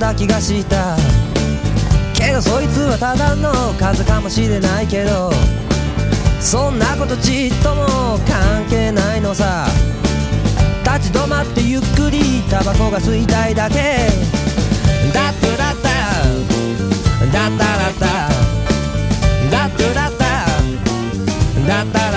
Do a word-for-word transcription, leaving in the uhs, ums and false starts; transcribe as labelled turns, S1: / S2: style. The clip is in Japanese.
S1: った気がした。けどそいつはただの風かもしれないけど、そんなことちっとも関係ないのさ。立ち止まってゆっくりタバコが吸いたいだけ。だってだっただっただっただってだっただった